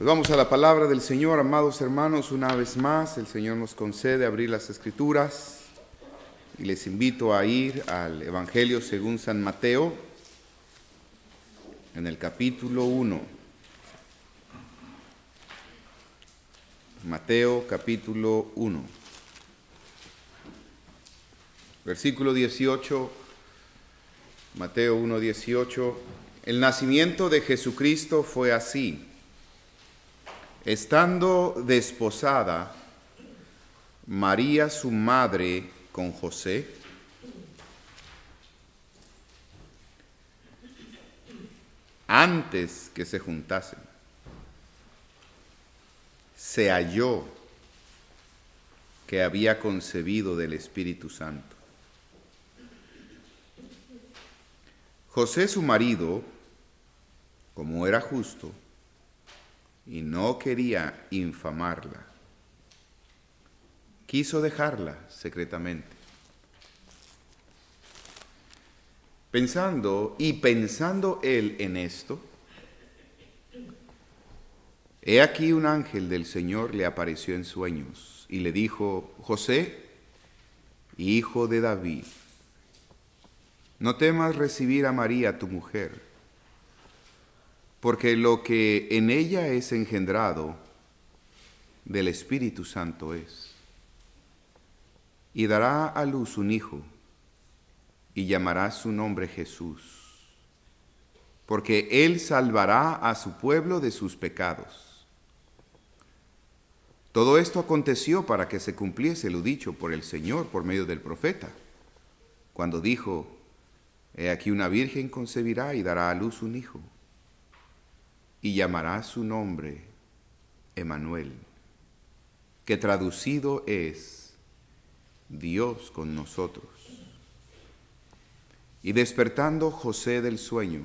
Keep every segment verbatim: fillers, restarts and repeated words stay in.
Pues vamos a la palabra del Señor, amados hermanos. Una vez más el Señor nos concede abrir las Escrituras y les invito a ir al Evangelio según San Mateo, en el capítulo uno. Mateo capítulo uno, versículo dieciocho, Mateo uno, dieciocho. El nacimiento de Jesucristo fue así. Estando desposada María su madre con José, antes que se juntasen, se halló que había concebido del Espíritu Santo. José su marido, como era justo, y no quería infamarla, quiso dejarla secretamente. Pensando y pensando él en esto, he aquí un ángel del Señor le apareció en sueños y le dijo: José, hijo de David, no temas recibir a María tu mujer, porque lo que en ella es engendrado del Espíritu Santo es. Y dará a luz un hijo, y llamará su nombre Jesús, porque él salvará a su pueblo de sus pecados. Todo esto aconteció para que se cumpliese lo dicho por el Señor por medio del profeta, cuando dijo: He aquí una virgen concebirá y dará a luz un hijo, y llamará su nombre Emmanuel, que traducido es Dios con nosotros. Y despertando José del sueño,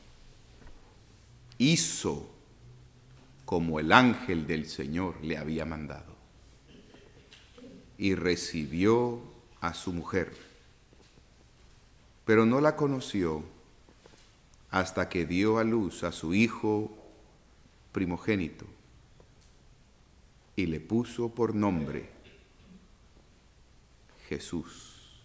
hizo como el ángel del Señor le había mandado, y recibió a su mujer, pero no la conoció hasta que dio a luz a su hijo primogénito, y le puso por nombre Jesús.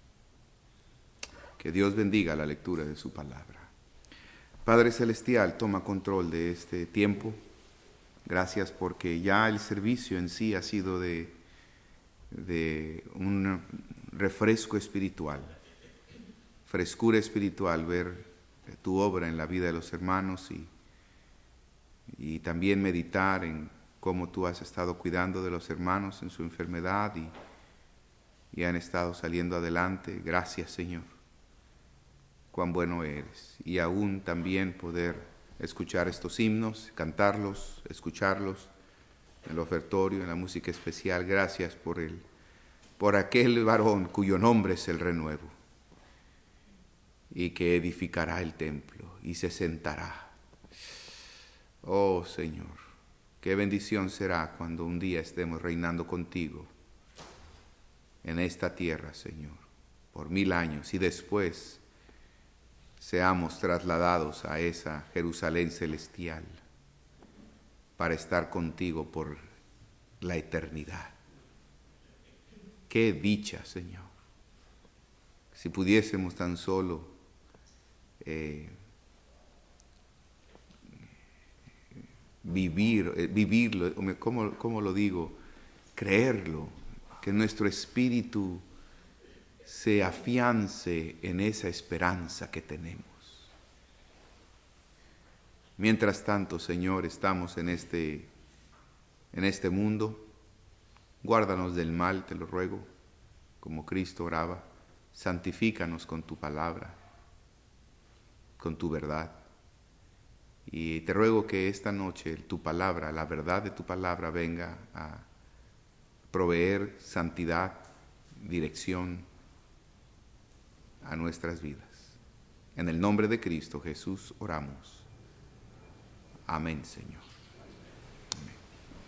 Que Dios bendiga la lectura de su palabra. Padre Celestial, toma control de este tiempo. Gracias porque ya el servicio en sí ha sido de, de un refresco espiritual, frescura espiritual, ver tu obra en la vida de los hermanos y, y también meditar en cómo tú has estado cuidando de los hermanos en su enfermedad y, y han estado saliendo adelante. Gracias, Señor. Cuán bueno eres. Y aún también poder escuchar estos himnos, cantarlos, escucharlos en el ofertorio, en la música especial. Gracias por el, por aquel varón cuyo nombre es el renuevo, y que edificará el templo y se sentará. Oh Señor, qué bendición será cuando un día estemos reinando contigo en esta tierra, Señor, por mil años, y después seamos trasladados a esa Jerusalén celestial para estar contigo por la eternidad. Qué dicha, Señor. Si pudiésemos tan solo eh, vivir, eh, vivirlo, ¿cómo, cómo lo digo? Creerlo, que nuestro espíritu se afiance en esa esperanza que tenemos. Mientras tanto, Señor, estamos en este, en este mundo. Guárdanos del mal, te lo ruego, como Cristo oraba. Santifícanos con tu palabra, con tu verdad. Y te ruego que esta noche tu palabra, la verdad de tu palabra, venga a proveer santidad, dirección a nuestras vidas. En el nombre de Cristo Jesús oramos. Amén, Señor. Amén.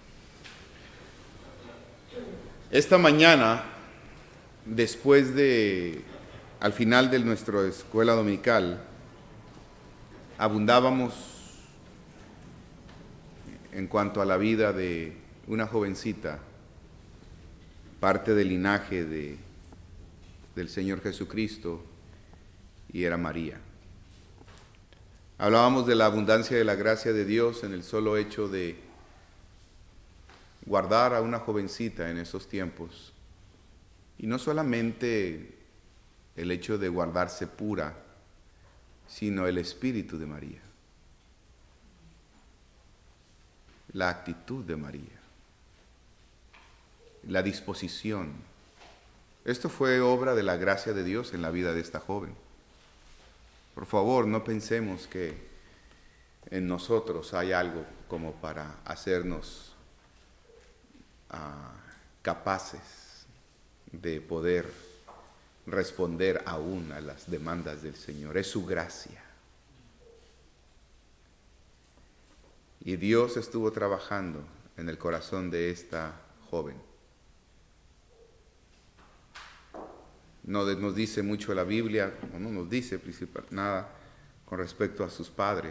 Esta mañana, después de, al final de nuestra escuela dominical, abundábamos en cuanto a la vida de una jovencita, parte del linaje de, del Señor Jesucristo, y era María. Hablábamos de la abundancia de la gracia de Dios en el solo hecho de guardar a una jovencita en esos tiempos. Y no solamente el hecho de guardarse pura, sino el espíritu de María, la actitud de María, la disposición. Esto fue obra de la gracia de Dios en la vida de esta joven. Por favor, no pensemos que en nosotros hay algo como para hacernos uh, capaces de poder responder aún a las demandas del Señor. Es su gracia. Y Dios estuvo trabajando en el corazón de esta joven. No nos dice mucho la Biblia, o no nos dice principal, nada con respecto a sus padres.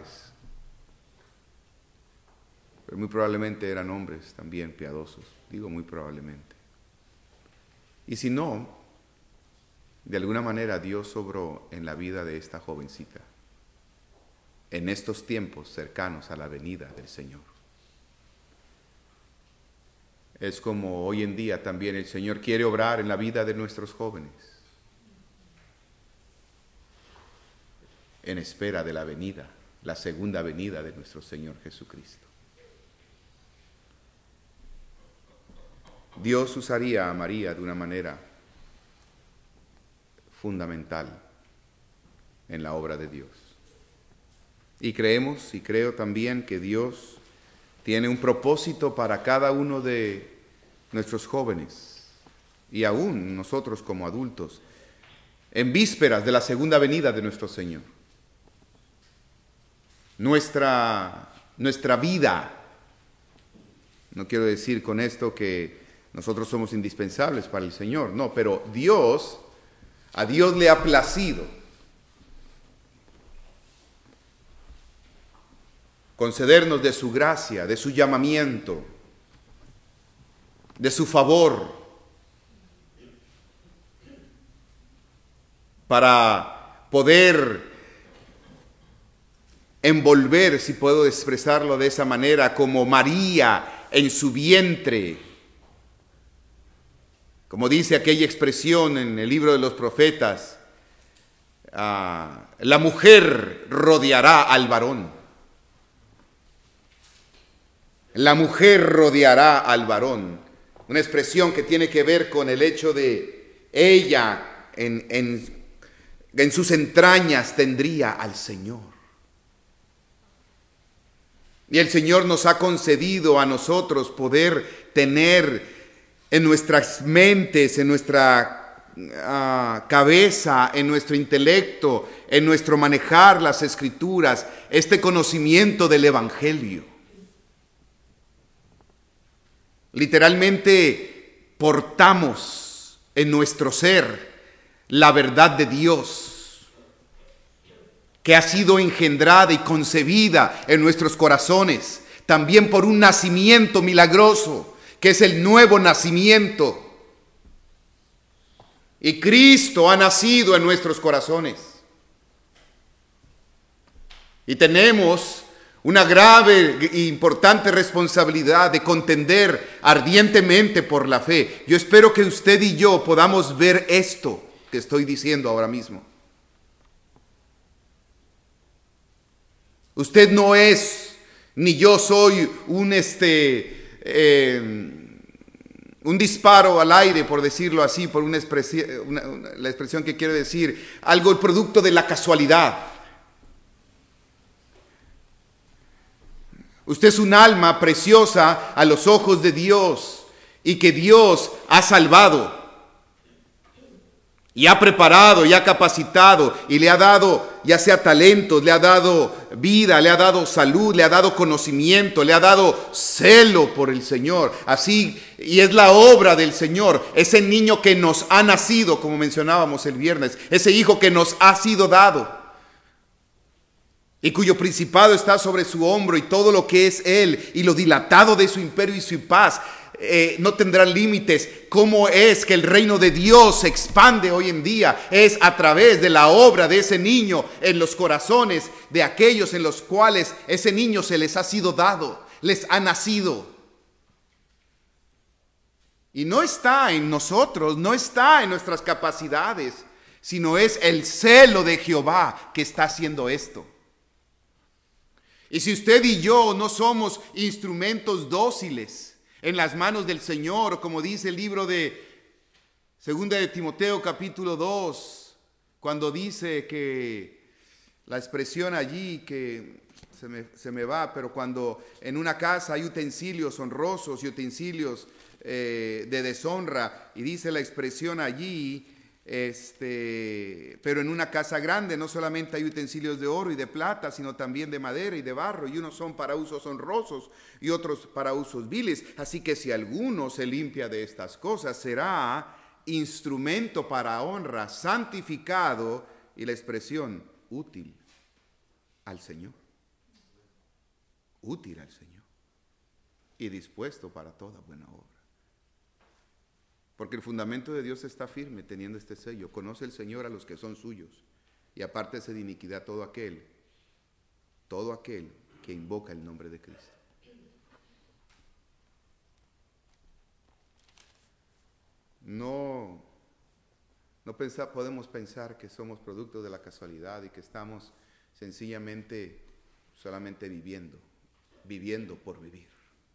Pero muy probablemente eran hombres también piadosos. Digo muy probablemente. Y si no, de alguna manera Dios obró en la vida de esta jovencita en estos tiempos cercanos a la venida del Señor. Es como hoy en día también el Señor quiere obrar en la vida de nuestros jóvenes, en espera de la venida, la segunda venida de nuestro Señor Jesucristo. Dios usaría a María de una manera fundamental en la obra de Dios. Y creemos y creo también que Dios tiene un propósito para cada uno de nuestros jóvenes y aún nosotros como adultos en vísperas de la segunda venida de nuestro Señor. Nuestra, nuestra vida, no quiero decir con esto que nosotros somos indispensables para el Señor, no, pero Dios, a Dios le ha placido concedernos de su gracia, de su llamamiento, de su favor, para poder envolver, si puedo expresarlo de esa manera, como María en su vientre. Como dice aquella expresión en el libro de los profetas, uh, la mujer rodeará al varón. La mujer rodeará al varón. Una expresión que tiene que ver con el hecho de ella en, en, en sus entrañas tendría al Señor. Y el Señor nos ha concedido a nosotros poder tener en nuestras mentes, en nuestra uh, cabeza, en nuestro intelecto, en nuestro manejar las Escrituras, este conocimiento del Evangelio. Literalmente portamos en nuestro ser la verdad de Dios, que ha sido engendrada y concebida en nuestros corazones, también por un nacimiento milagroso, que es el nuevo nacimiento. Y Cristo ha nacido en nuestros corazones. Y tenemos una grave e importante responsabilidad de contender ardientemente por la fe. Yo espero que usted y yo podamos ver esto que estoy diciendo ahora mismo. Usted no es, ni yo soy un, este, eh, un disparo al aire, por decirlo así, por una expresión, una, una, la expresión que quiero decir, algo el producto de la casualidad. Usted es un alma preciosa a los ojos de Dios y que Dios ha salvado y ha preparado y ha capacitado y le ha dado ya sea talentos, le ha dado vida, le ha dado salud, le ha dado conocimiento, le ha dado celo por el Señor. Así, y es la obra del Señor, ese niño que nos ha nacido, como mencionábamos el viernes, ese hijo que nos ha sido dado. y cuyo principado está sobre su hombro, y todo lo que es él, y lo dilatado de su imperio y su paz, eh, no tendrán límites. ¿Cómo es que el reino de Dios se expande hoy en día? Es a través de la obra de ese niño en los corazones de aquellos en los cuales ese niño se les ha sido dado, les ha nacido. Y no está en nosotros, no está en nuestras capacidades, sino es el celo de Jehová que está haciendo esto. Y si usted y yo no somos instrumentos dóciles en las manos del Señor, como dice el libro de Segunda de Timoteo capítulo dos, cuando dice que la expresión allí que se me, se me va, pero cuando en una casa hay utensilios honrosos y utensilios eh, de deshonra, y dice la expresión allí, Este, pero en una casa grande no solamente hay utensilios de oro y de plata, sino también de madera y de barro, y unos son para usos honrosos y otros para usos viles. Así que si alguno se limpia de estas cosas, será instrumento para honra, santificado, y la expresión útil al Señor. Útil al Señor y dispuesto para toda buena obra. Porque el fundamento de Dios está firme teniendo este sello. Conoce el Señor a los que son suyos, y apártese de iniquidad todo aquel, todo aquel que invoca el nombre de Cristo. No, no pensa, podemos pensar que somos producto de la casualidad y que estamos sencillamente solamente viviendo, viviendo por vivir.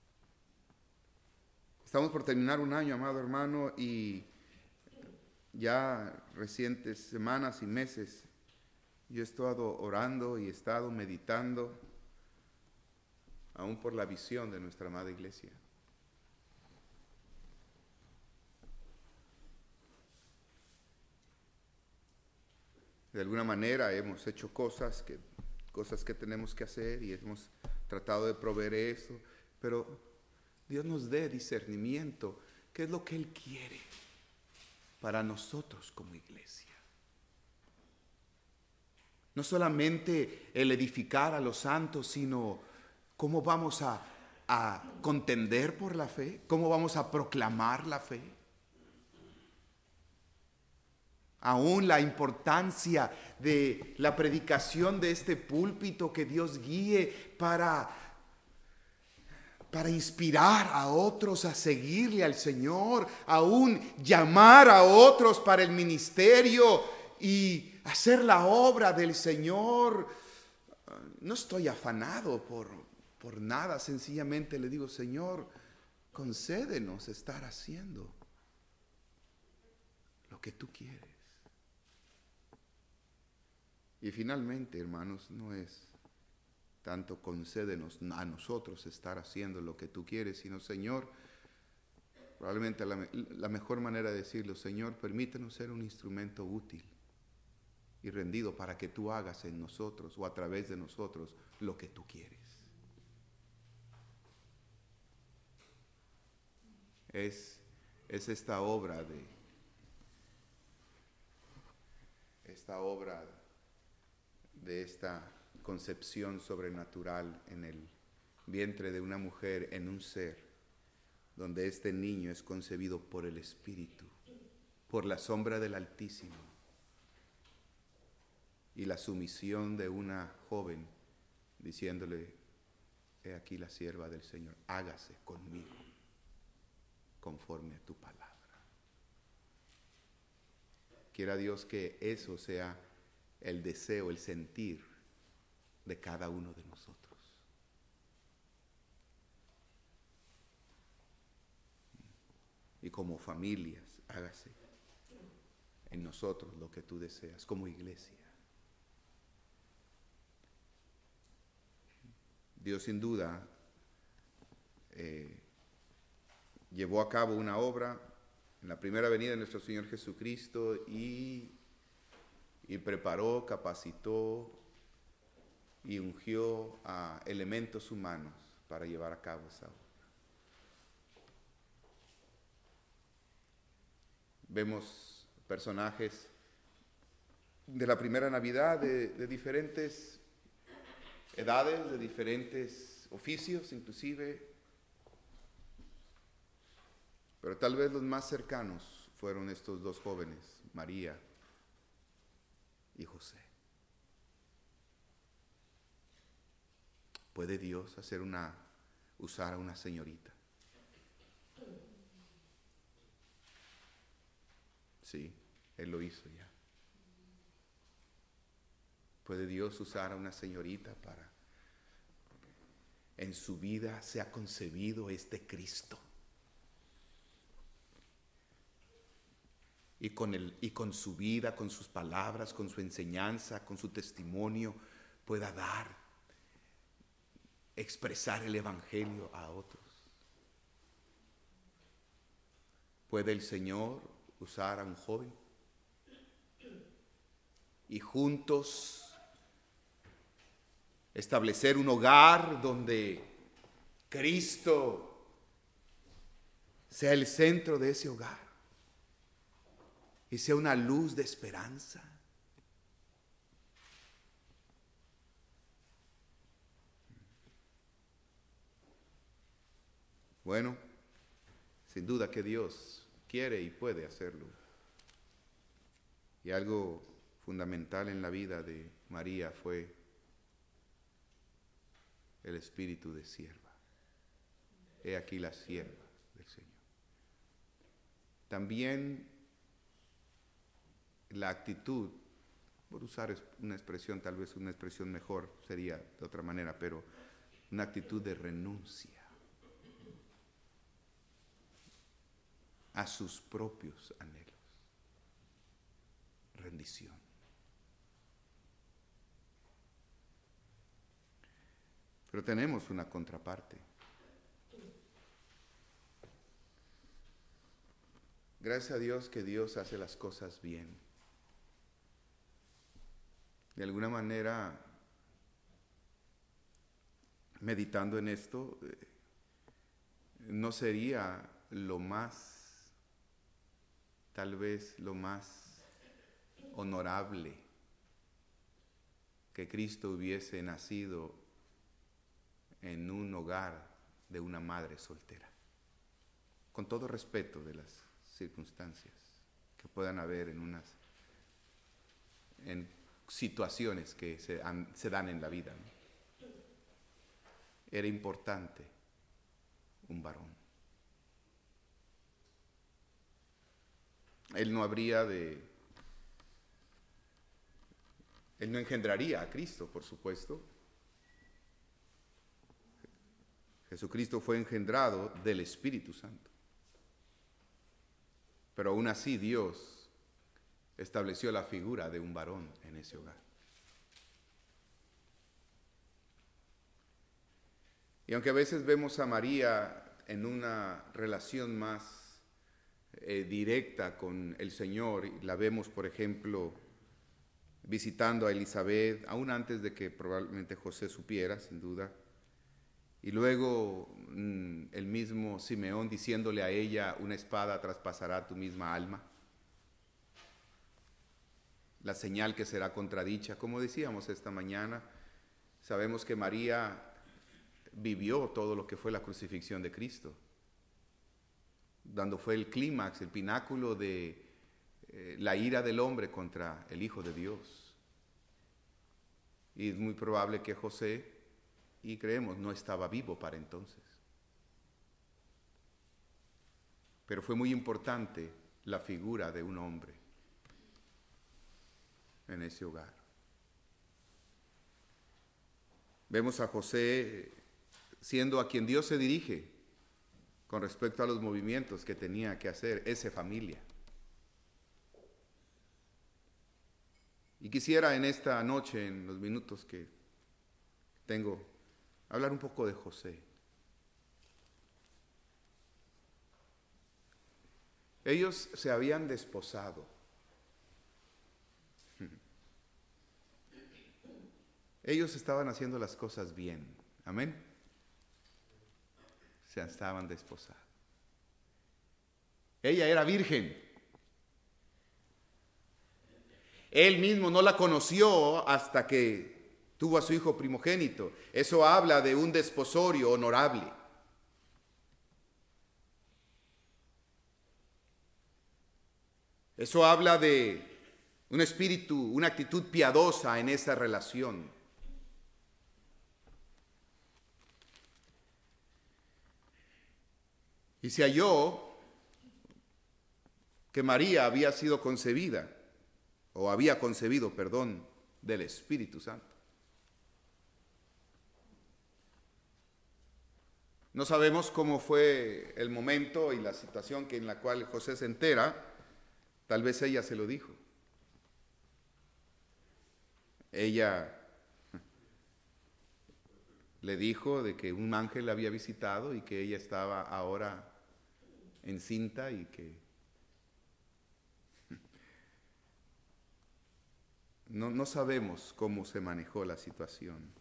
Estamos por terminar un año, amado hermano, y ya recientes semanas y meses yo he estado orando y he estado meditando aún por la visión de nuestra amada iglesia. De alguna manera hemos hecho cosas que, cosas que tenemos que hacer y hemos tratado de proveer eso, pero Dios nos dé discernimiento, qué es lo que Él quiere para nosotros como iglesia. No solamente el edificar a los santos, sino cómo vamos a, a contender por la fe, cómo vamos a proclamar la fe. Aún la importancia de la predicación de este púlpito, que Dios guíe para... para inspirar a otros a seguirle al Señor, aún llamar a otros para el ministerio y hacer la obra del Señor. No estoy afanado por, por nada, sencillamente le digo, Señor, concédenos estar haciendo lo que tú quieres. Y finalmente, hermanos, no es tanto concédenos a nosotros estar haciendo lo que tú quieres, sino, Señor, probablemente la, la mejor manera de decirlo, Señor, permítenos ser un instrumento útil y rendido para que tú hagas en nosotros o a través de nosotros lo que tú quieres. Es, es esta obra de esta obra de esta concepción sobrenatural en el vientre de una mujer, en un ser, donde este niño es concebido por el Espíritu, por la sombra del Altísimo, y la sumisión de una joven diciéndole, he aquí la sierva del Señor, hágase conmigo conforme a tu palabra. Quiera Dios que eso sea el deseo, el sentir de cada uno de nosotros. Y como familias, hágase en nosotros lo que tú deseas, como iglesia. Dios sin duda eh, llevó a cabo una obra en la primera venida de nuestro Señor Jesucristo y, y preparó, capacitó y ungió a elementos humanos para llevar a cabo esa obra. Vemos personajes de la primera Navidad de, de diferentes edades, de diferentes oficios inclusive, pero tal vez los más cercanos fueron estos dos jóvenes, María y José. ¿Puede Dios hacer una, usar a una señorita? Sí, Él lo hizo ya. ¿Puede Dios usar a una señorita para, en su vida se ha concebido este Cristo? Y con, el, y con su vida, con sus palabras, con su enseñanza, con su testimonio, pueda dar, expresar el Evangelio a otros. ¿Puede el Señor usar a un joven? Y juntos establecer un hogar donde Cristo sea el centro de ese hogar y sea una luz de esperanza. Bueno, sin duda que Dios quiere y puede hacerlo. Y algo fundamental en la vida de María fue el espíritu de sierva. He aquí la sierva del Señor. También la actitud, por usar una expresión, tal vez una expresión mejor sería de otra manera, pero una actitud de renuncia a sus propios anhelos, rendición. Pero tenemos una contraparte. Gracias a Dios que Dios hace las cosas bien. De alguna manera, meditando en esto, no sería lo más, tal vez lo más honorable que Cristo hubiese nacido en un hogar de una madre soltera, con todo respeto de las circunstancias que puedan haber en unas en situaciones que se, han, se dan en la vida, ¿no? Era importante un varón. Él no habría de él no engendraría a Cristo, por supuesto. Jesucristo fue engendrado del Espíritu Santo. Pero aún así Dios estableció la figura de un varón en ese hogar. Y aunque a veces vemos a María en una relación más eh, directa con el Señor, y la vemos, por ejemplo, visitando a Elizabeth, aún antes de que probablemente José supiera, sin duda, y luego mmm, el mismo Simeón diciéndole a ella, una espada traspasará tu misma alma, la señal que será contradicha. Como decíamos esta mañana, sabemos que María vivió todo lo que fue la crucifixión de Cristo, dando fue el clímax, el pináculo de eh, la ira del hombre contra el Hijo de Dios. Y es muy probable que José, y creemos, no estaba vivo para entonces. Pero fue muy importante la figura de un hombre en ese hogar. Vemos a José siendo a quien Dios se dirige con respecto a los movimientos que tenía que hacer esa familia. Y quisiera en esta noche, en los minutos que tengo, hablar un poco de José. Ellos se habían desposado. Ellos estaban haciendo las cosas bien. Amén. Se estaban desposando. Ella era virgen. Él mismo no la conoció hasta que tuvo a su hijo primogénito. Eso habla de un desposorio honorable. Eso habla de un espíritu, una actitud piadosa en esa relación. Y se halló que María había sido concebida, o había concebido, perdón, del Espíritu Santo. No sabemos cómo fue el momento y la situación en la cual José se entera. Tal vez ella se lo dijo. Ella le dijo de que un ángel la había visitado y que ella estaba ahora encinta y que no, no sabemos cómo se manejó la situación.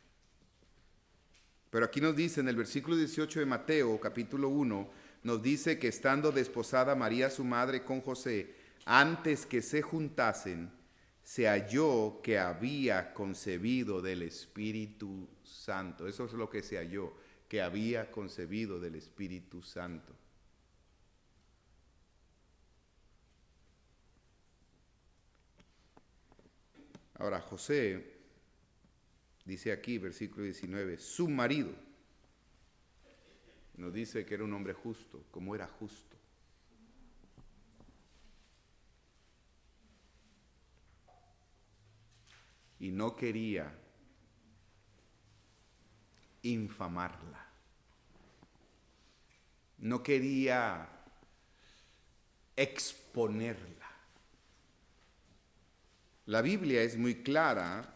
Pero aquí nos dice en el versículo dieciocho de Mateo, capítulo uno, nos dice que estando desposada María su madre con José, antes que se juntasen, se halló que había concebido del Espíritu Santo. Eso es lo que se halló, que había concebido del Espíritu Santo. Ahora José, dice aquí, versículo diecinueve, su marido, nos dice que era un hombre justo, como era justo. Y no quería infamarla. No quería exponerla. La Biblia es muy clara.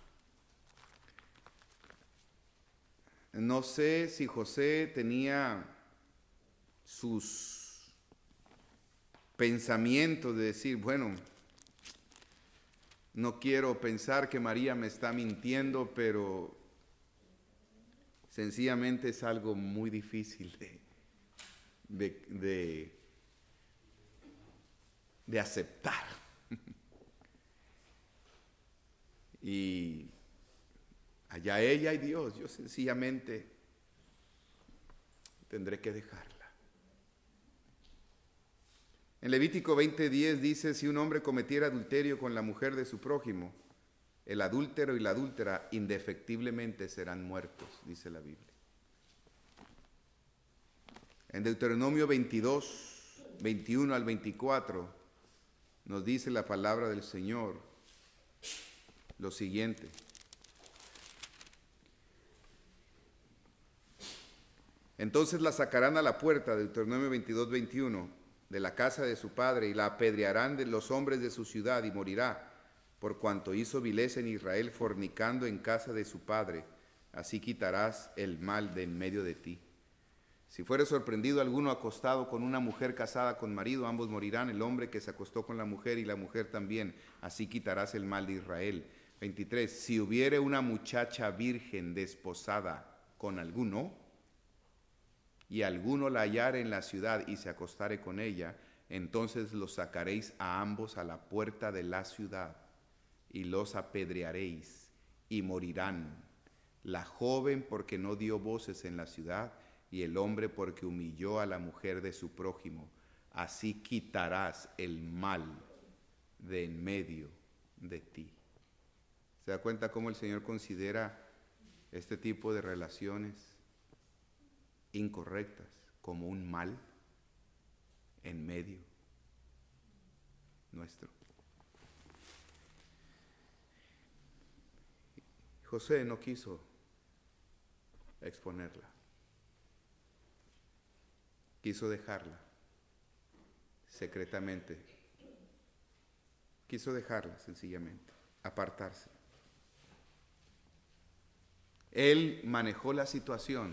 No sé si José tenía sus pensamientos de decir, bueno, no quiero pensar que María me está mintiendo, pero sencillamente es algo muy difícil de, de, de, de aceptar. Y allá ella y Dios, yo sencillamente tendré que dejarla. En Levítico veinte diez dice, si un hombre cometiera adulterio con la mujer de su prójimo, el adúltero y la adúltera indefectiblemente serán muertos, dice la Biblia. En Deuteronomio veintidós, veintiuno al veinticuatro, nos dice la palabra del Señor lo siguiente. Entonces la sacarán a la puerta, Deuteronomio veintidós, veintiuno, de la casa de su padre, y la apedrearán de los hombres de su ciudad, y morirá, por cuanto hizo vileza en Israel, fornicando en casa de su padre. Así quitarás el mal de en medio de ti. Si fuere sorprendido alguno acostado con una mujer casada con marido, ambos morirán, el hombre que se acostó con la mujer y la mujer también. Así quitarás el mal de Israel. veintitrés. Si hubiere una muchacha virgen desposada con alguno, y alguno la hallare en la ciudad y se acostare con ella, entonces los sacaréis a ambos a la puerta de la ciudad y los apedrearéis y morirán, la joven porque no dio voces en la ciudad y el hombre porque humilló a la mujer de su prójimo. Así quitarás el mal de en medio de ti. ¿Se da cuenta cómo el Señor considera este tipo de relaciones incorrectas como un mal en medio nuestro? José no quiso exponerla, quiso dejarla secretamente, quiso dejarla sencillamente, apartarse. Él manejó la situación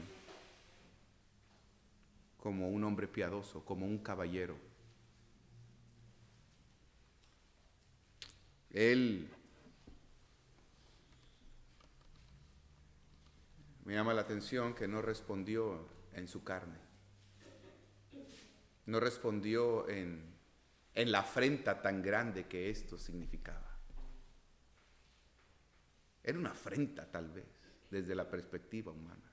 como un hombre piadoso, como un caballero. Él, me llama la atención que no respondió en su carne, no respondió en, en la afrenta tan grande que esto significaba. Era una afrenta tal vez, desde la perspectiva humana.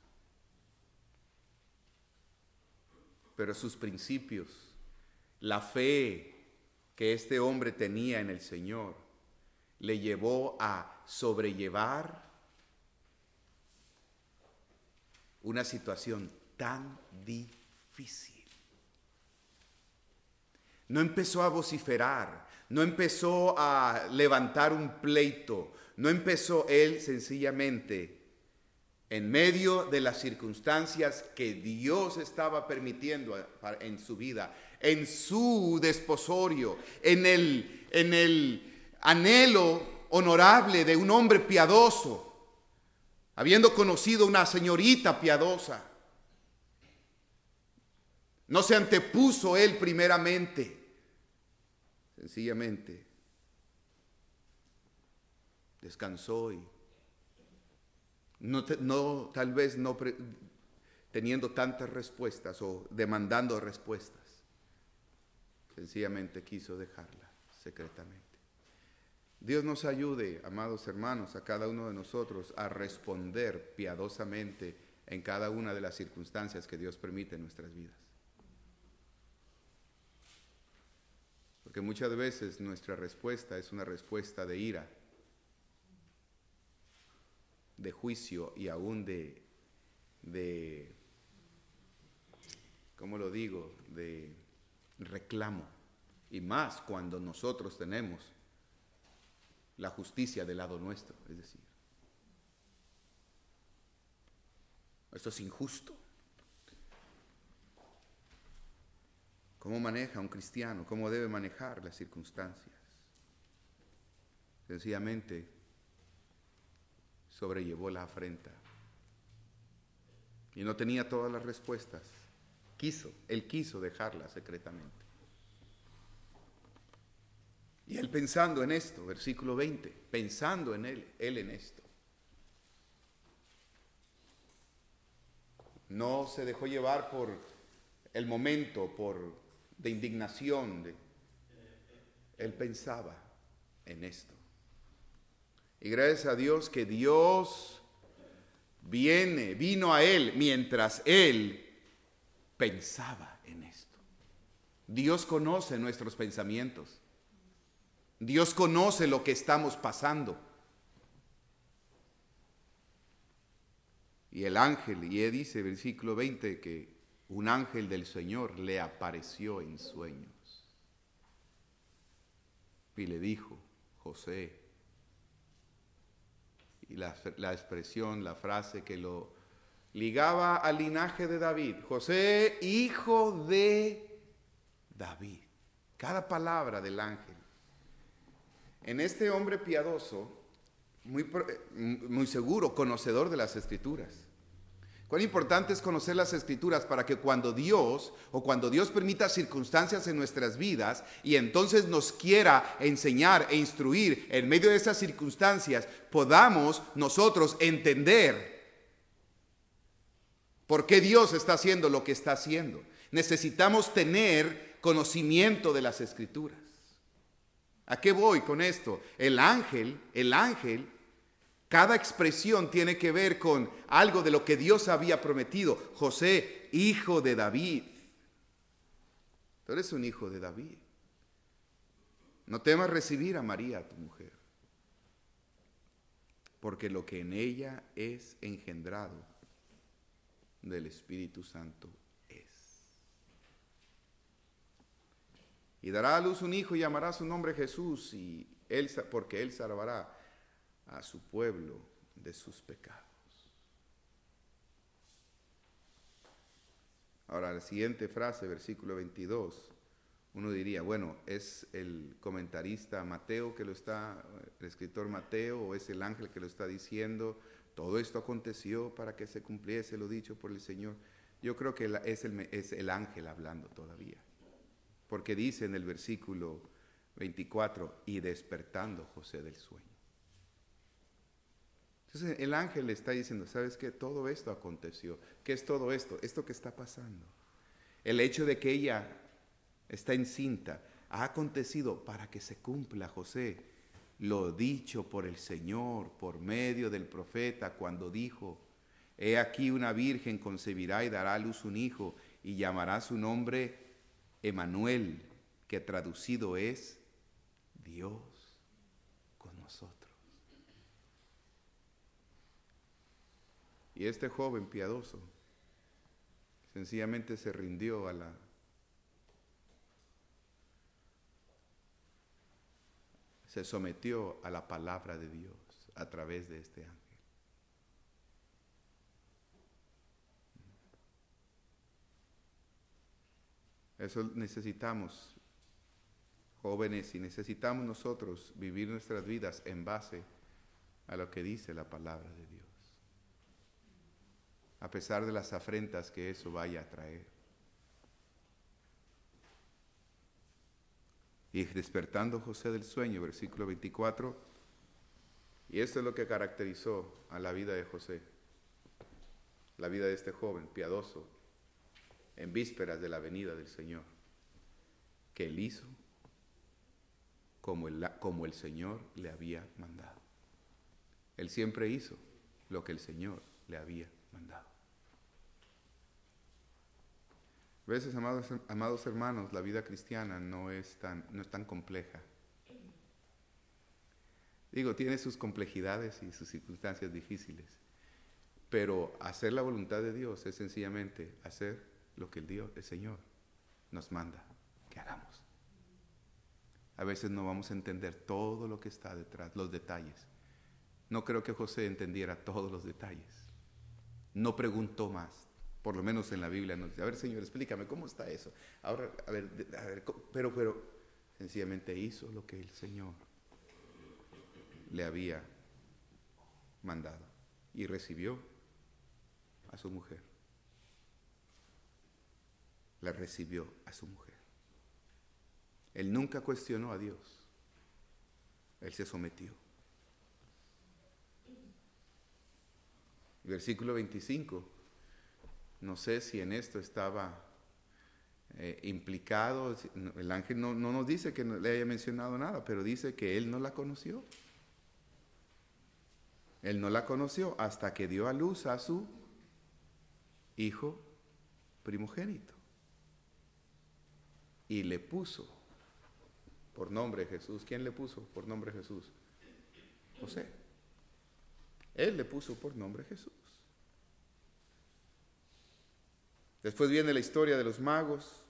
Pero sus principios, la fe que este hombre tenía en el Señor, le llevó a sobrellevar una situación tan difícil. No empezó a vociferar, no empezó a levantar un pleito, no empezó él sencillamente, en medio de las circunstancias que Dios estaba permitiendo en su vida, en su desposorio, en el, en el anhelo honorable de un hombre piadoso, habiendo conocido una señorita piadosa, no se antepuso él primeramente, sencillamente descansó y no, no tal vez no pre, teniendo tantas respuestas o demandando respuestas, sencillamente quiso dejarla secretamente. Dios nos ayude, amados hermanos, a cada uno de nosotros a responder piadosamente en cada una de las circunstancias que Dios permite en nuestras vidas. Porque muchas veces nuestra respuesta es una respuesta de ira, de juicio y aún de, de, ¿cómo lo digo?, de reclamo. Y más cuando nosotros tenemos la justicia del lado nuestro, es decir, esto es injusto. ¿Cómo maneja un cristiano? ¿Cómo debe manejar las circunstancias? Sencillamente sobrellevó la afrenta y no tenía todas las respuestas. Quiso, él quiso dejarla secretamente. Y él pensando en esto, versículo veinte, pensando en él, él en esto, no se dejó llevar por el momento, por de indignación. De, él pensaba en esto. Y gracias a Dios que Dios viene, vino a él mientras él pensaba en esto. Dios conoce nuestros pensamientos. Dios conoce lo que estamos pasando. Y el ángel, y él dice, versículo veinte, que un ángel del Señor le apareció en sueños. Y le dijo, José, y la, la expresión, la frase que lo ligaba al linaje de David, José, hijo de David. Cada palabra del ángel. En este hombre piadoso, muy, muy seguro, conocedor de las Escrituras. Cuán importante es conocer las Escrituras para que cuando Dios o cuando Dios permita circunstancias en nuestras vidas y entonces nos quiera enseñar e instruir en medio de esas circunstancias, podamos nosotros entender por qué Dios está haciendo lo que está haciendo. Necesitamos tener conocimiento de las Escrituras. ¿A qué voy con esto? El ángel, el ángel, cada expresión tiene que ver con algo de lo que Dios había prometido. José, hijo de David. Tú eres un hijo de David. No temas recibir a María, tu mujer, porque lo que en ella es engendrado del Espíritu Santo es. Y dará a luz un hijo y llamará su nombre Jesús, y él, porque él salvará a su pueblo de sus pecados. Ahora, la siguiente frase, versículo veintidós, uno diría, bueno, ¿es el comentarista Mateo que lo está, el escritor Mateo, o es el ángel que lo está diciendo? Todo esto aconteció para que se cumpliese lo dicho por el Señor. Yo creo que es el, es el ángel hablando todavía. Porque dice en el versículo veinticuatro, y despertando José del sueño. Entonces el ángel le está diciendo, ¿sabes qué? Todo esto aconteció. ¿Qué es todo esto? Esto que está pasando. El hecho de que ella está encinta ha acontecido para que se cumpla, José, lo dicho por el Señor, por medio del profeta, cuando dijo: he aquí una virgen concebirá y dará a luz un hijo, y llamará su nombre Emanuel, que traducido es Dios con nosotros. Y este joven piadoso sencillamente se rindió a la se sometió a la palabra de Dios a través de este ángel. Eso necesitamos, jóvenes, y necesitamos nosotros vivir nuestras vidas en base a lo que dice la palabra de Dios, a pesar de las afrentas que eso vaya a traer. Y despertando José del sueño, versículo veinticuatro, y esto es lo que caracterizó a la vida de José, la vida de este joven piadoso, en vísperas de la venida del Señor, que él hizo como el, como el Señor le había mandado. Él siempre hizo lo que el Señor le había mandado. A veces, amados, amados hermanos, la vida cristiana no es tan, no es tan compleja. Digo, tiene sus complejidades y sus circunstancias difíciles, pero hacer la voluntad de Dios es sencillamente hacer lo que el Dios, el Señor, nos manda que hagamos. A veces no vamos a entender todo lo que está detrás, los detalles. No creo que José entendiera todos los detalles. No preguntó más. Por lo menos en la Biblia nos dice: a ver, Señor, explícame cómo está eso. Ahora, a ver, a ver, pero, pero, sencillamente hizo lo que el Señor le había mandado y recibió a su mujer. La recibió a su mujer. Él nunca cuestionó a Dios. Él se sometió. Versículo veinticinco. No sé si en esto estaba eh, implicado. El ángel no, no nos dice que no le haya mencionado nada, pero dice que él no la conoció. Él no la conoció hasta que dio a luz a su hijo primogénito. Y le puso por nombre Jesús. ¿Quién le puso por nombre Jesús? José. Él le puso por nombre Jesús. Después viene la historia de los magos.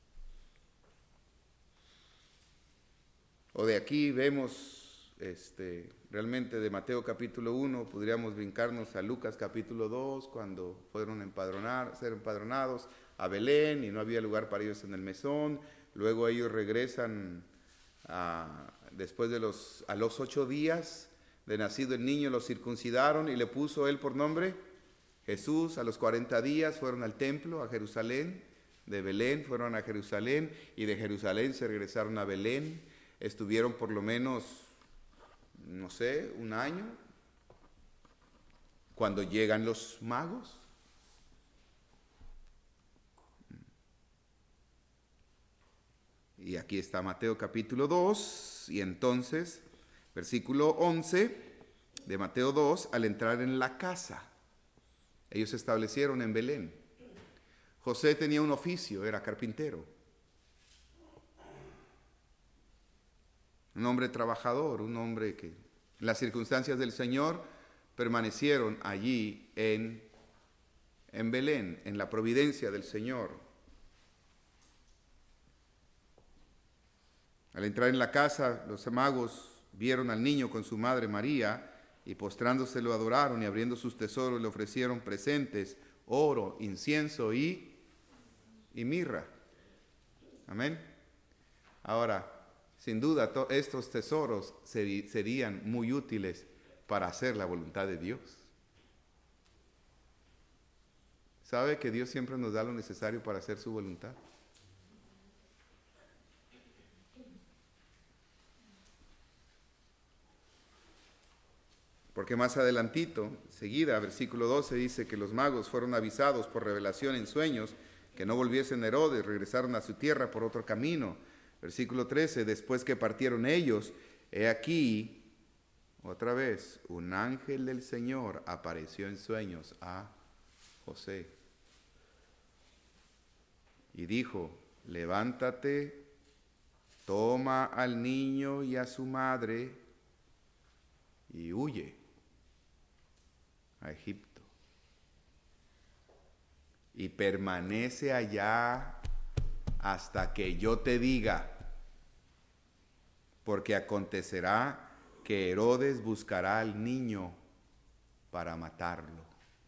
O de aquí vemos, este, realmente de Mateo capítulo uno, podríamos brincarnos a Lucas capítulo dos, cuando fueron a empadronar, ser empadronados a Belén y no había lugar para ellos en el mesón. Luego ellos regresan a, después de los, a los ocho días de nacido el niño, los circuncidaron y le puso él por nombre Jesús. A los cuarenta días fueron al templo, a Jerusalén. De Belén fueron a Jerusalén y de Jerusalén se regresaron a Belén. Estuvieron por lo menos, no sé, un año. Cuando llegan los magos, y aquí está Mateo capítulo dos, y entonces, versículo once de Mateo dos, al entrar en la casa, ellos se establecieron en Belén. José tenía un oficio, era carpintero. Un hombre trabajador, un hombre que en las circunstancias del Señor permanecieron allí en, en Belén, en la providencia del Señor. Al entrar en la casa, los magos vieron al niño con su madre María, y postrándose lo adoraron, y abriendo sus tesoros le ofrecieron presentes, oro, incienso y, y mirra. Amén. Ahora, sin duda, estos tesoros serían muy útiles para hacer la voluntad de Dios. ¿Sabe que Dios siempre nos da lo necesario para hacer su voluntad? Porque más adelantito, seguida, versículo doce, dice que los magos fueron avisados por revelación en sueños que no volviesen a Herodes, regresaron a su tierra por otro camino. Versículo trece, después que partieron ellos, he aquí Otra vez, un ángel del Señor apareció en sueños a José y dijo: levántate, toma al niño y a su madre y huye a Egipto y permanece allá hasta que yo te diga, porque acontecerá que Herodes buscará al niño para matarlo.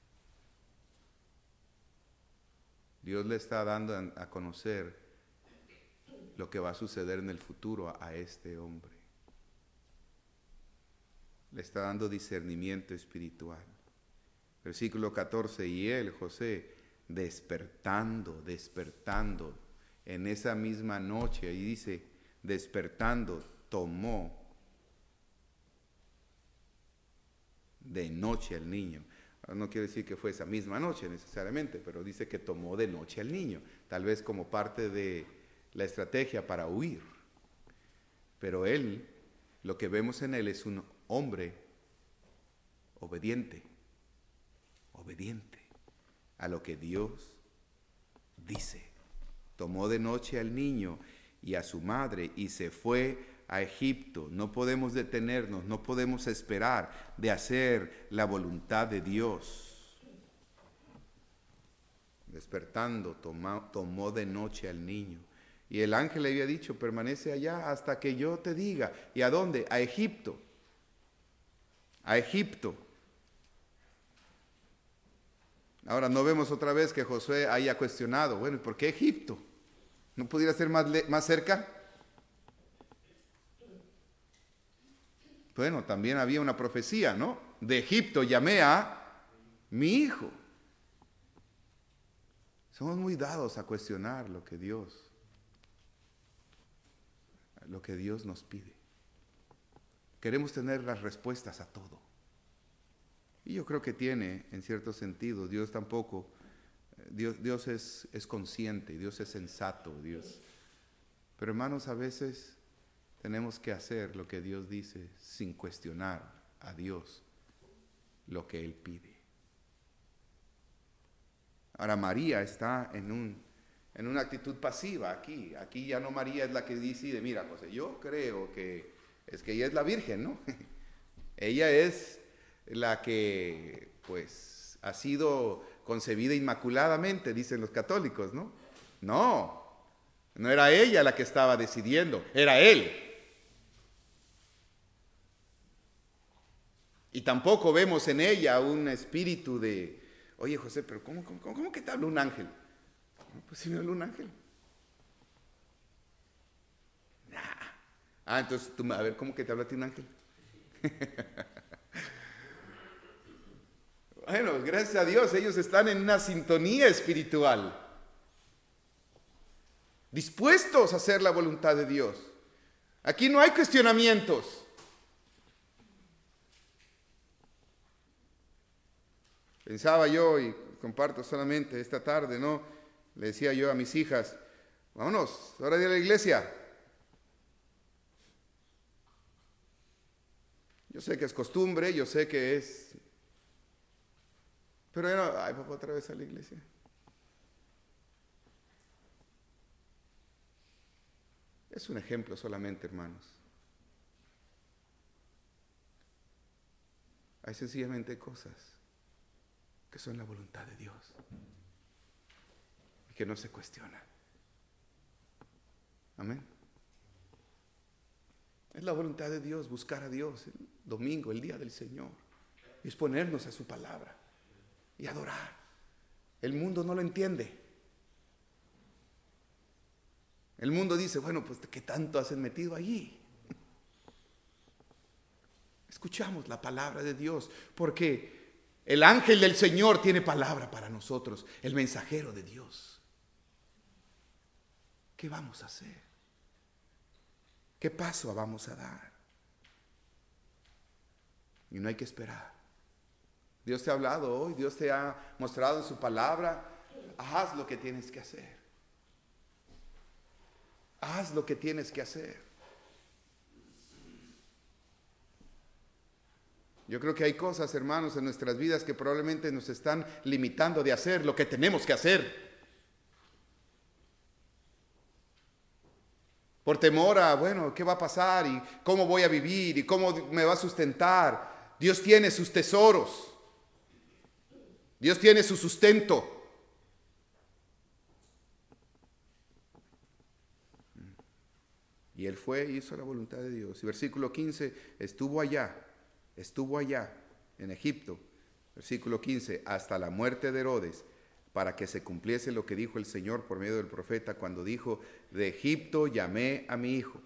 Dios le está dando a conocer lo que va a suceder en el futuro a este hombre. Le está dando discernimiento espiritual. Versículo catorce, y él, José, despertando, despertando, en esa misma noche, y dice, despertando, tomó de noche al niño. No quiere decir que fue esa misma noche necesariamente, pero dice que tomó de noche al niño, tal vez como parte de la estrategia para huir. Pero él, lo que vemos en él es un hombre obediente, obediente a lo que Dios dice. Tomó de noche al niño y a su madre y se fue a Egipto. No podemos detenernos, no podemos esperar de hacer la voluntad de Dios. Despertando, tomó, tomó de noche al niño. Y el ángel le había dicho, permanece allá hasta que yo te diga. ¿Y a dónde? A Egipto. A Egipto. Ahora no vemos otra vez que Josué haya cuestionado, bueno, ¿y por qué Egipto? ¿No pudiera ser más, más cerca? Bueno, también había una profecía, ¿no? De Egipto llamé a mi hijo. Somos muy dados a cuestionar lo que Dios, lo que Dios nos pide. Queremos tener las respuestas a todo. Y yo creo que tiene, en cierto sentido, Dios tampoco, Dios, Dios es, es consciente, Dios es sensato, Dios. Pero hermanos, a veces tenemos que hacer lo que Dios dice sin cuestionar a Dios lo que Él pide. Ahora María está en, un, en una actitud pasiva aquí. Aquí ya no María es la que decide, mira José, yo creo que es que ella es la Virgen, ¿no? Ella es la que pues ha sido concebida inmaculadamente, dicen los católicos, ¿no? No, no era ella la que estaba decidiendo, era él. Y tampoco vemos en ella un espíritu de, oye José, pero ¿cómo, cómo, cómo que te habló un ángel? No, pues sí me habló un ángel. Nah. Ah, entonces tú, a ver, ¿cómo que te habló a ti un ángel? Bueno, gracias a Dios, ellos están en una sintonía espiritual, dispuestos a hacer la voluntad de Dios. Aquí no hay cuestionamientos. Pensaba yo, y comparto solamente esta tarde, ¿no? Le decía yo a mis hijas, vámonos, hora de ir a la iglesia. Yo sé que es costumbre, yo sé que es... Pero era, ay, papá, otra vez a la iglesia. Es un ejemplo solamente, hermanos. Hay sencillamente cosas que son la voluntad de Dios y que no se cuestionan. Amén. Es la voluntad de Dios buscar a Dios el domingo, el día del Señor, y exponernos a su palabra y adorar. El mundo no lo entiende. El mundo dice, bueno, pues ¿qué tanto has metido allí? Escuchamos la palabra de Dios, porque el ángel del Señor tiene palabra para nosotros, el mensajero de Dios. ¿Qué vamos a hacer? ¿Qué paso vamos a dar? Y no hay que esperar. Dios te ha hablado hoy, Dios te ha mostrado en su palabra, haz lo que tienes que hacer. Haz lo que tienes que hacer. Yo creo que hay cosas, hermanos, en nuestras vidas que probablemente nos están limitando de hacer lo que tenemos que hacer. Por temor a, bueno, ¿qué va a pasar? ¿Y cómo voy a vivir? ¿Y cómo me va a sustentar? Dios tiene sus tesoros. Dios tiene su sustento. Y él fue y hizo la voluntad de Dios. Y versículo quince, estuvo allá, estuvo allá en Egipto. Versículo quince, hasta la muerte de Herodes, para que se cumpliese lo que dijo el Señor por medio del profeta cuando dijo, de Egipto llamé a mi hijo.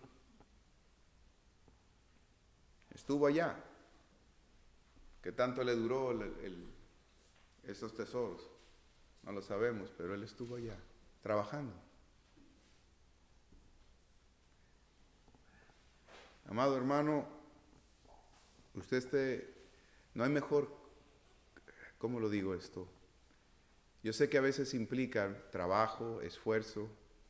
Estuvo allá. ¿Qué tanto le duró el, el, esos tesoros? No lo sabemos, pero él estuvo allá, trabajando. Amado hermano, usted esté, no hay mejor, ¿cómo lo digo esto? Yo sé que a veces implica trabajo, esfuerzo,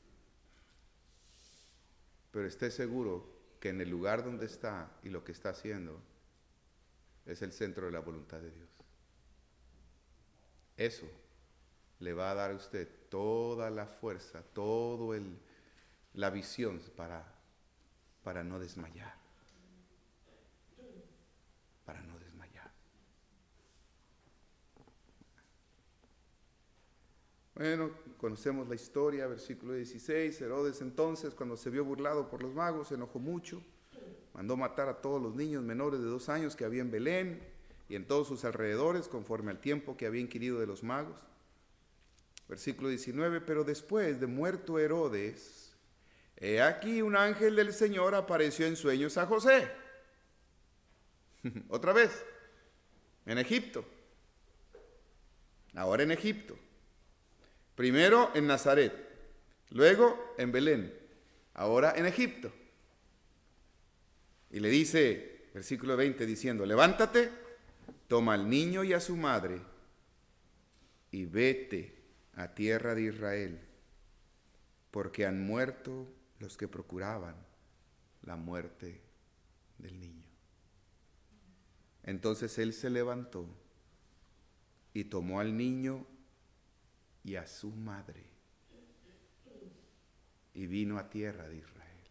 pero esté seguro que en el lugar donde está y lo que está haciendo es el centro de la voluntad de Dios. Eso le va a dar a usted toda la fuerza, toda la visión para, para no desmayar. Para no desmayar. Bueno, conocemos la historia, versículo dieciséis. Herodes entonces, cuando se vio burlado por los magos, se enojó mucho. Mandó matar a todos los niños menores de dos años que había en Belén y en todos sus alrededores, conforme al tiempo que había inquirido de los magos. Versículo diecinueve, pero después de muerto Herodes, he aquí un ángel del Señor apareció en sueños a José. Otra vez, en Egipto. Ahora en Egipto. Primero en Nazaret, luego en Belén, ahora en Egipto. Y le dice, versículo veinte, diciendo, levántate, toma al niño y a su madre y vete a tierra de Israel, porque han muerto los que procuraban la muerte del niño. Entonces él se levantó y tomó al niño y a su madre y vino a tierra de Israel.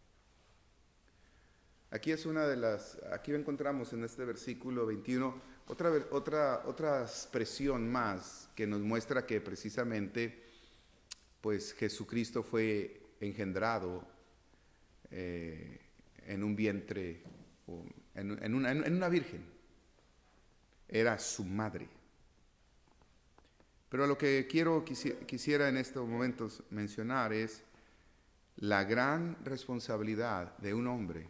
Aquí es una de las, aquí encontramos en este versículo veintiuno otra, otra, otra expresión más que nos muestra que precisamente pues Jesucristo fue engendrado eh, en un vientre, en, en, una, en una virgen. Era su madre. Pero lo que quiero, quisiera en estos momentos mencionar es la gran responsabilidad de un hombre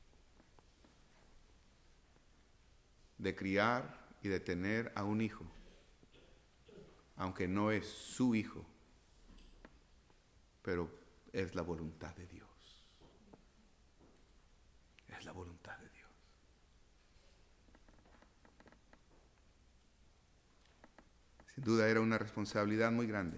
de criar y de tener a un hijo, aunque no es su hijo, pero es la voluntad de Dios. Es la voluntad de Dios. Sin duda era una responsabilidad muy grande.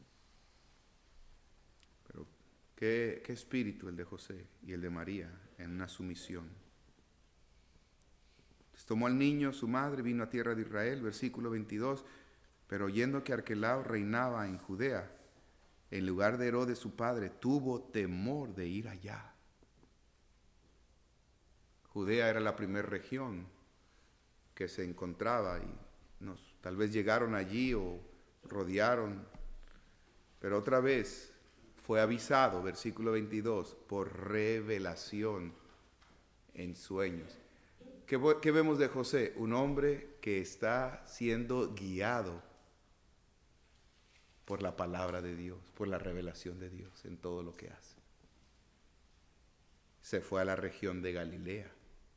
Pero qué, qué espíritu el de José y el de María en una sumisión. Entonces tomó al niño, su madre, vino a tierra de Israel, versículo veintidós, pero oyendo que Arquelao reinaba en Judea, en lugar de Herodes su padre, tuvo temor de ir allá. Judea era la primera región que se encontraba y nos, tal vez llegaron allí o rodearon, pero otra vez fue avisado, versículo veintidós, por revelación en sueños. ¿Qué, qué vemos de José? Un hombre que está siendo guiado por la palabra de Dios, por la revelación de Dios en todo lo que hace. Se fue a la región de Galilea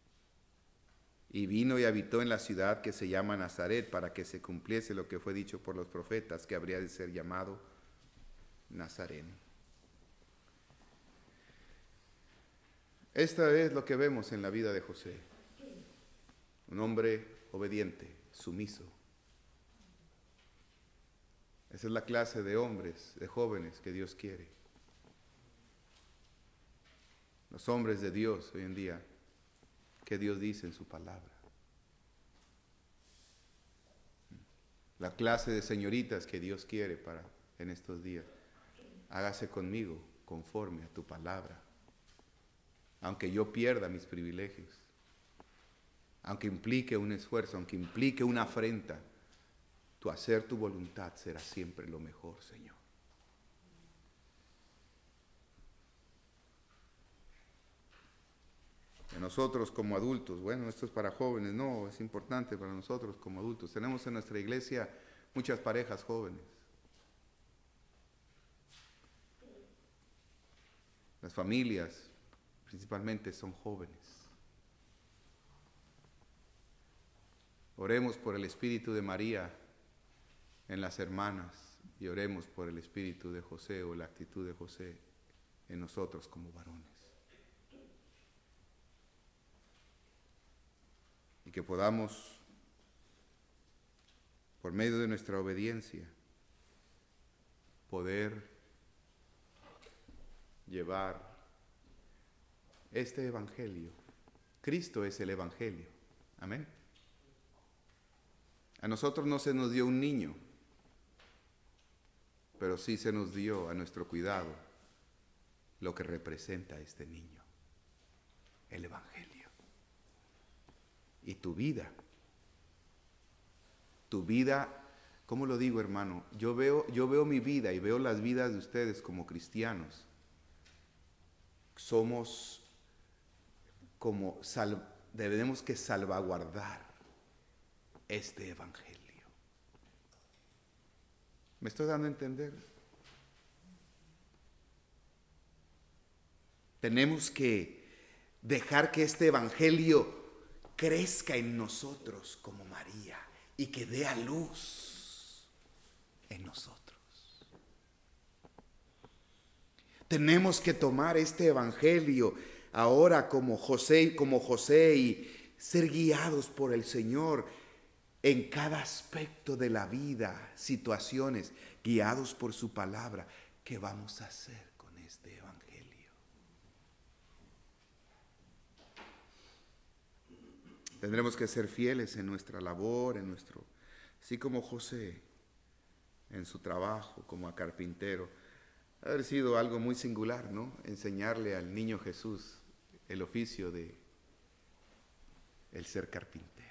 y vino y habitó en la ciudad que se llama Nazaret, para que se cumpliese lo que fue dicho por los profetas, que habría de ser llamado Nazareno. Esta es lo que vemos en la vida de José. Un hombre obediente, sumiso. Esa es la clase de hombres, de jóvenes que Dios quiere. Los hombres de Dios hoy en día, que Dios dice en su palabra. la clase de señoritas que Dios quiere para en estos días. Hágase conmigo conforme a tu palabra. Aunque yo pierda mis privilegios, aunque implique un esfuerzo, aunque implique una afrenta, tu hacer tu voluntad será siempre lo mejor, Señor. Que nosotros como adultos, bueno, esto es para jóvenes, no, es importante para nosotros como adultos. Tenemos en nuestra iglesia muchas parejas jóvenes. Las familias principalmente son jóvenes. Oremos por el espíritu de María en las hermanas y oremos por el espíritu de José o la actitud de José en nosotros como varones. Y que podamos, por medio de nuestra obediencia, poder llevar este evangelio. Cristo es el evangelio. Amén. A nosotros no se nos dio un niño, pero sí se nos dio a nuestro cuidado lo que representa este niño, el evangelio. Y tu vida, tu vida, ¿cómo lo digo, hermano? Yo veo, yo veo mi vida y veo las vidas de ustedes como cristianos. Somos como, sal, debemos que salvaguardar este evangelio. ¿Me estoy dando a entender? Tenemos que dejar que este evangelio crezca en nosotros como María y que dé a luz en nosotros. Tenemos que tomar este evangelio ahora como José, como José y ser guiados por el Señor en cada aspecto de la vida, situaciones, guiados por su palabra. ¿Qué vamos a hacer con este evangelio? Tendremos que ser fieles en nuestra labor, en nuestro, así como José, en su trabajo como carpintero. Ha haber sido algo muy singular, ¿no? Enseñarle al niño Jesús el oficio de el ser carpintero.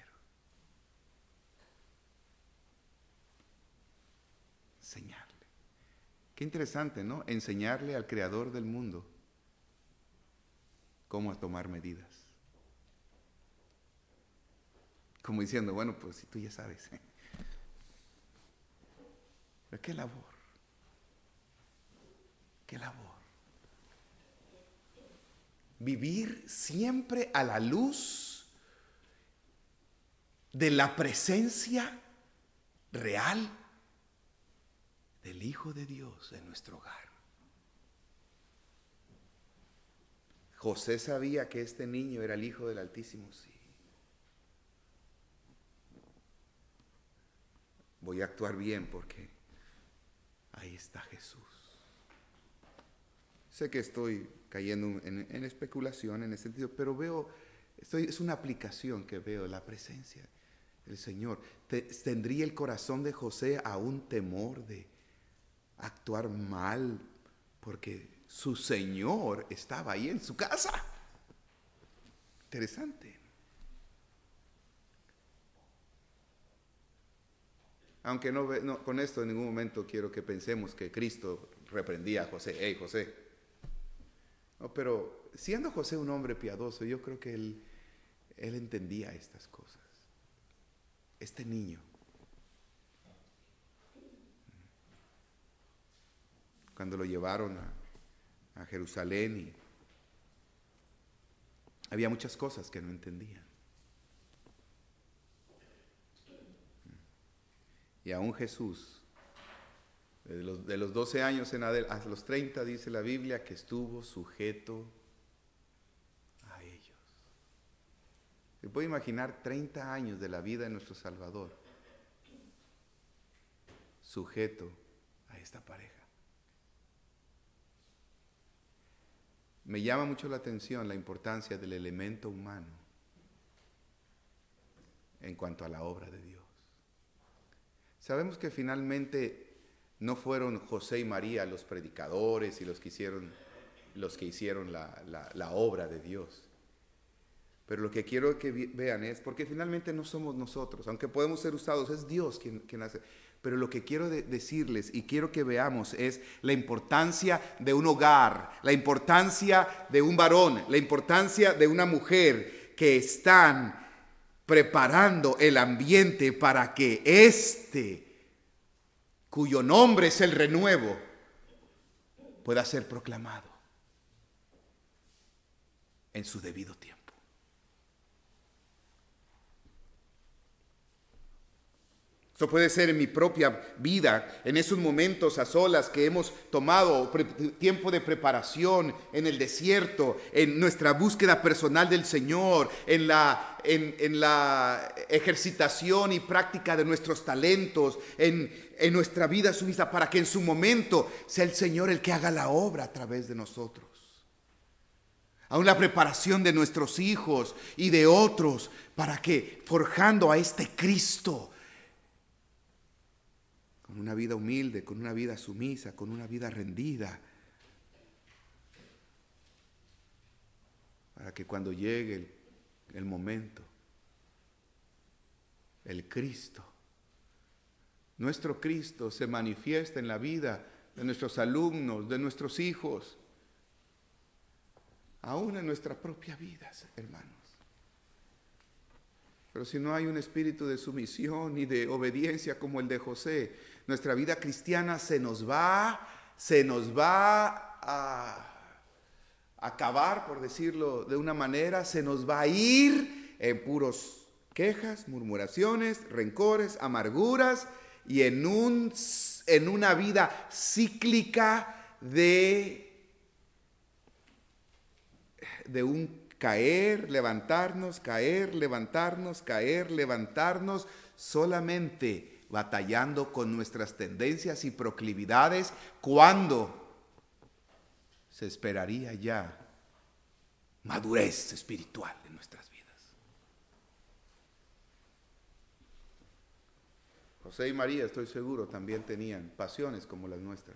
Enseñarle. Qué interesante, ¿no? Enseñarle al creador del mundo cómo tomar medidas. Como diciendo, bueno, pues si tú ya sabes. Pero qué labor. Qué labor. Vivir siempre a la luz de la presencia real del Hijo de Dios en nuestro hogar. José sabía que este niño era el Hijo del Altísimo, sí. Voy a actuar bien porque ahí está Jesús. Sé que estoy cayendo en, en especulación en ese sentido, pero veo, estoy, es una aplicación que veo, la presencia del Señor. Te, ¿Tendría el corazón de José aún temor de actuar mal porque su Señor estaba ahí en su casa? Interesante. Aunque no, no, con esto en ningún momento quiero que pensemos que Cristo reprendía a José. ¡Hey, José! No, pero siendo José un hombre piadoso, yo creo que él, él entendía estas cosas. Este niño. Cuando lo llevaron a, a Jerusalén, y había muchas cosas que no entendían. Y aún Jesús, de los, de los doce años en adelante, hasta los treinta, dice la Biblia, que estuvo sujeto a ellos. Se puede imaginar treinta años de la vida de nuestro Salvador, sujeto a esta pareja. Me llama mucho la atención la importancia del elemento humano en cuanto a la obra de Dios. Sabemos que finalmente no fueron José y María los predicadores y los que hicieron, los que hicieron la, la, la obra de Dios. Pero lo que quiero que vean es, porque finalmente no somos nosotros, aunque podemos ser usados, es Dios quien, quien hace. Pero lo que quiero de decirles y quiero que veamos es la importancia de un hogar, la importancia de un varón, la importancia de una mujer que están preparando el ambiente para que este, cuyo nombre es el renuevo, pueda ser proclamado en su debido tiempo. Esto puede ser en mi propia vida, en esos momentos a solas que hemos tomado tiempo de preparación en el desierto, en nuestra búsqueda personal del Señor, en la, en, en la ejercitación y práctica de nuestros talentos, en, en nuestra vida sumisa, para que en su momento sea el Señor el que haga la obra a través de nosotros. Aún la preparación de nuestros hijos y de otros, para que forjando a este Cristo, con una vida humilde, con una vida sumisa, con una vida rendida, para que cuando llegue el, el momento, el Cristo, nuestro Cristo se manifiesta en la vida de nuestros alumnos, de nuestros hijos, aún en nuestras propias vidas, hermanos. Pero si no hay un espíritu de sumisión y de obediencia como el de José, nuestra vida cristiana se nos va, se nos va a acabar, por decirlo de una manera, se nos va a ir en puros quejas, murmuraciones, rencores, amarguras y en, un, en una vida cíclica de, de un caer, levantarnos, caer, levantarnos, caer, levantarnos, solamente batallando con nuestras tendencias y proclividades, cuando se esperaría ya madurez espiritual en nuestras vidas. José y María, estoy seguro, también tenían pasiones como las nuestras.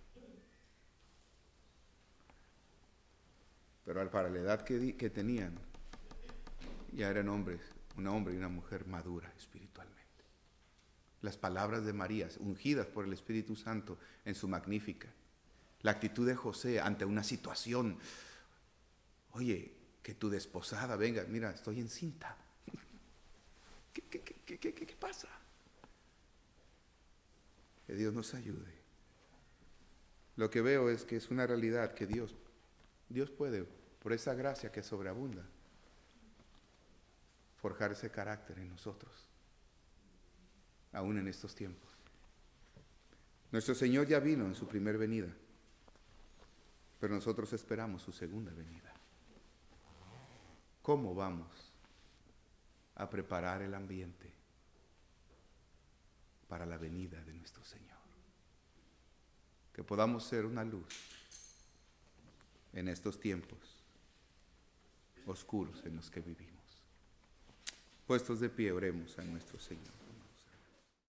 Pero para la edad que, que tenían, ya eran hombres, un hombre y una mujer madura espiritualmente. Las palabras de María, ungidas por el Espíritu Santo en su magnífica. La actitud de José ante una situación. Oye, que tu desposada venga, mira, estoy encinta. ¿Qué, qué, qué, qué, qué, qué pasa? Que Dios nos ayude. Lo que veo es que es una realidad que Dios, Dios puede, por esa gracia que sobreabunda, forjar ese carácter en nosotros, aún en estos tiempos. Nuestro Señor ya vino en su primer venida, pero nosotros esperamos su segunda venida. ¿Cómo vamos a preparar el ambiente para la venida de nuestro Señor? Que podamos ser una luz en estos tiempos oscuros en los que vivimos. Puestos de pie, oremos a nuestro Señor.